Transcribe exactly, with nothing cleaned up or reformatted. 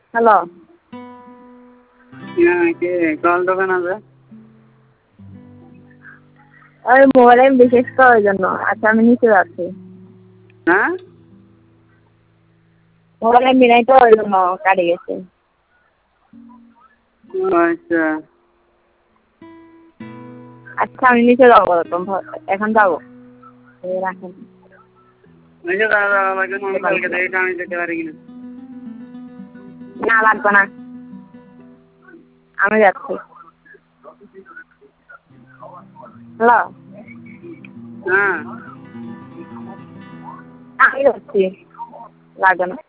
Hello. হ্যাঁ, কে call দোকান আছে? ওই মোবাইলে বিশেষ করার জন্য। আচ্ছা আমি নিচে যাচ্ছি। হ্যাঁ? মোবাইলে মিলাই তো ওই জন্য কাটে গেছে। ও আচ্ছা। আচ্ছা আমি নিচে যাবো, এখন যাবো। রাখেন। নিচে দাঁড়া দাঁড়া লাগে আমি কালকে দেখি আমি যেতে পারি কিনা। না লাগবে না, আমি যাচ্ছি। হ্যালো। হ্যাঁ। আমি যাচ্ছি, লাগবে না।